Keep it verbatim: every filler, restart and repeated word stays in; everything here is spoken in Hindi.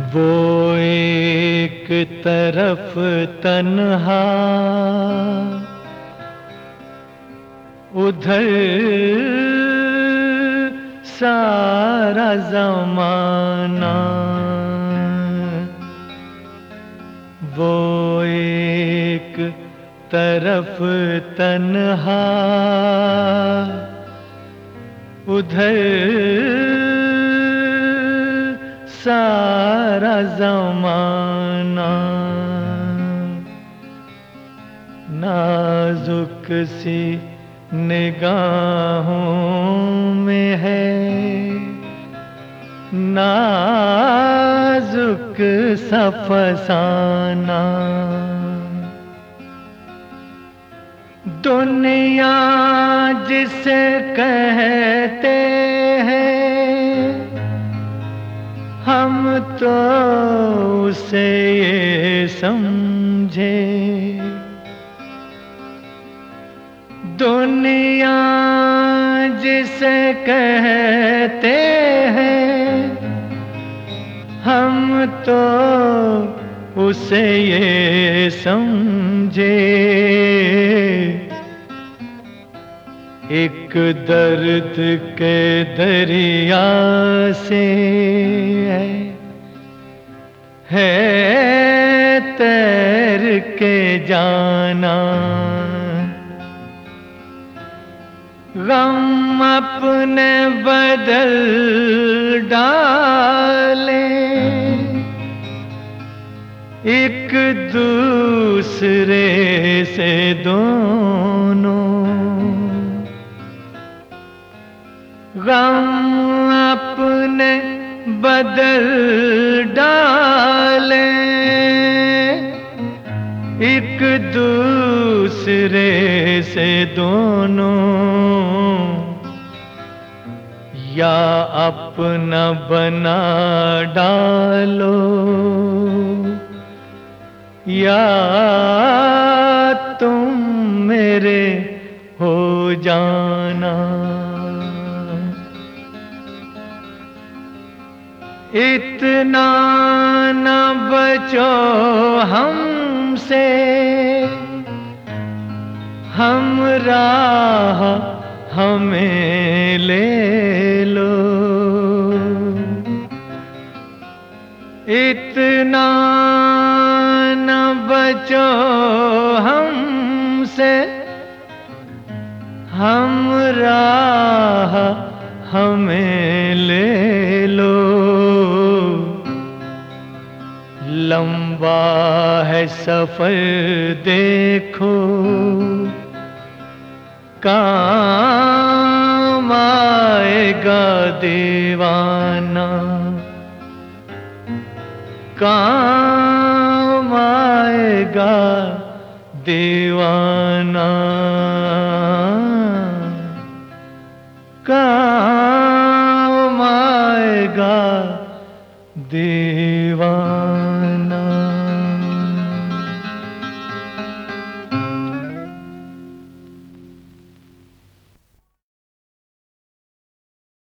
वो एक तरफ तन्हा, उधर सारा जमाना। वो एक तरफ तन्हा, उधर सारा जमाना। नाजुक सी निगाहों में है नाजुक सा फसाना। दुनिया जिसे कहते हैं हम तो उसे ये समझे। दुनिया जिसे कहते हैं हम तो उसे ये समझे। एक दर्द के दरिया से है तैर के जाना। गम अपने बदल डाले एक दूसरे से दोनों। गम अपने बदल डाले एक दूसरे से दोनों। या अपना बना डालो या तुम मेरे हो जाना। इतना न बचो हमसे हम राह हमें ले लो। इतना न बचो हमसे हम राह हमें ले लो। लंबा है सफर देखो काम आएगा दीवाना। काम आएगा दीवाना। काम आएगा दीवाना।